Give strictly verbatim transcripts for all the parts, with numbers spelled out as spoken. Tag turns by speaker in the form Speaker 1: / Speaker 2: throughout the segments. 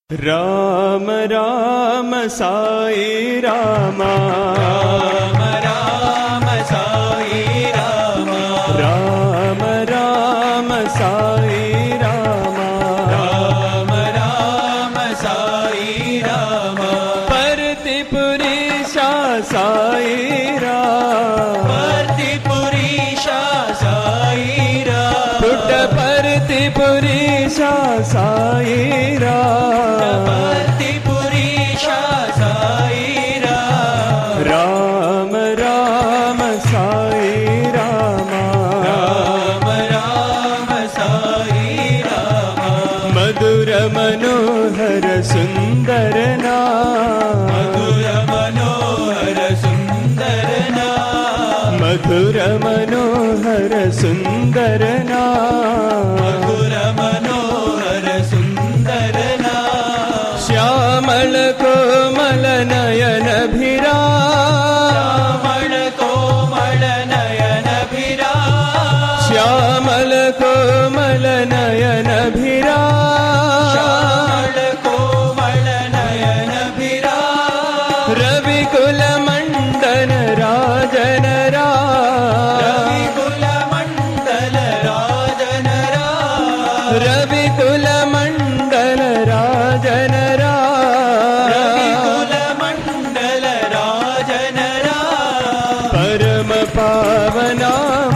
Speaker 1: ರಾಮ ರಾಮ ಸಾಯಿ ರಾಮ
Speaker 2: ರಾಮ ರಾಮ ಸಾಯಿ ರಾಮ
Speaker 1: ರಾಮ ರಾಮ ಸಾಯಿ ರಾಮ
Speaker 2: ರಾಮ ರಾಮ ಸಾಯಿ ರಾಮ
Speaker 1: ಪರತಿ ಪುರೀಶ ಸಾಯಿ ರಾಮ
Speaker 2: ಪರತಿ ಪುರೀಶ ಸಾಯಿ ರಾಮ
Speaker 1: ಪುಟ್ಟ ಪರತಿ ಪುರೀಶ ಸಾಯಿ ರಾಮ
Speaker 2: ಪರತಿ ಪುರೀಶ ಸಾಯಿ ರಾಮ
Speaker 1: ರಾಮ ರಾಮ ಸಾಯಿ ರಾಮ
Speaker 2: ರಾಮ ರಾಮ ಸಾಯಿ ರಾಮ
Speaker 1: ಮಧುರ ಮನೋಹರ ಸುಂದರನ
Speaker 2: ಮಧುರ ಮನೋಹರ ಸುಂದರನ
Speaker 1: ಮಧುರ ಮನೋಹರ ಸುಂದರನ
Speaker 2: ಮಧುರ ಮನೋಹರ ಸುಂದರನ
Speaker 1: ಶ್ಯಾಮಳ ಕೋಮಲ ನಯನ ಭಿರಾ
Speaker 2: ಶ್ಯಾಮಳ ಕೋಮಳ ನಯನ ಭಿರಾ
Speaker 1: ಶ್ಯಾಮಳ ಕೋಮಲ ನಯನ ಭಿರಾ
Speaker 2: ಶ್ಯಾಮಳ ಕೋಮಳ ನಯನ ಭಿರಾ
Speaker 1: ರವಿಕುಲ ಮಂಡನ ರಾಜನರ
Speaker 2: ರವಿಕುಲ ಮಂಡಲ ರಾಜನರ
Speaker 1: ರವಿಕುಲ ಮಂಡಲ ರಾಜನರ
Speaker 2: ರವಿಕುಲ ಮಂಡಲ ರಾಜನರ
Speaker 1: ಪರಮ ಪಾವನ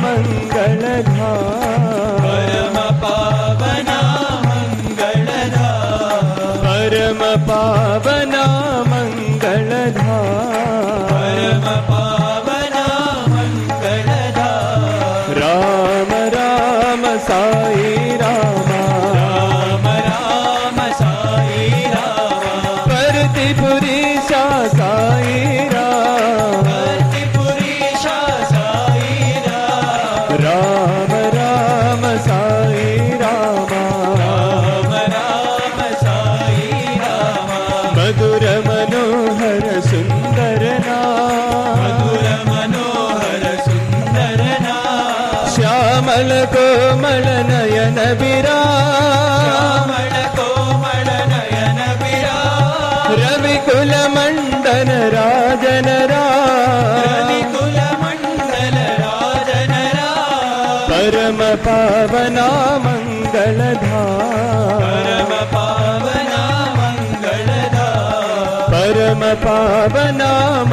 Speaker 1: ಮಂಗಳಧಾಮ
Speaker 2: ಪರಮ ಪಾವನ ಮಂಗಳದ
Speaker 1: ಪರಮ ಪಾವನ ಮಂಗಳಧಾಮ
Speaker 2: ಪರಮ ಪಾವನ ಮಂಗಳದ
Speaker 1: ರಾಮ ರಾಮ ಸಾಯಿ ರಾಮ
Speaker 2: ರಾಮ ರಾಮ ಸಾಯಿ ರಾಮ
Speaker 1: ಪರತಿ ಪುರೀಶ ಸಾಯಿ ರಾಮ
Speaker 2: ಪರತಿ ಪುರೀಶ ಸಾಯಿ ರಾಮ
Speaker 1: ರಾಮ ರಾಮ ಸಾಯಿ ರಾಮ
Speaker 2: ರಾಮ ರಾಮ ಸಾಯಿ ರಾಮ
Speaker 1: ಮಧುರ ಮನೋಹರ ಸುಂದರನ
Speaker 2: ಮಧುರ ಮನೋಹರ ಸುಂದರನ
Speaker 1: ಶ್ಯಾಮಳ ಕೋಮಳ ನಯನ ಬಿರಾ
Speaker 2: ಶ್ಯಾಮಳ ಕೋಮಳ ನಯನ ಬಿರಾ
Speaker 1: ರವಿಕುಲ ಮಂಡನ ರಾಜನರ
Speaker 2: ರವಿಕುಲ ಮಂಡಲ ರಾಜನರ
Speaker 1: ಪರಮ ಪಾವನ ಮಂಗಳಧಾಮ
Speaker 2: ಪರಮ ಪಾವನ ಮಂಗಳದ
Speaker 1: ಪರಮ ಪಾವನ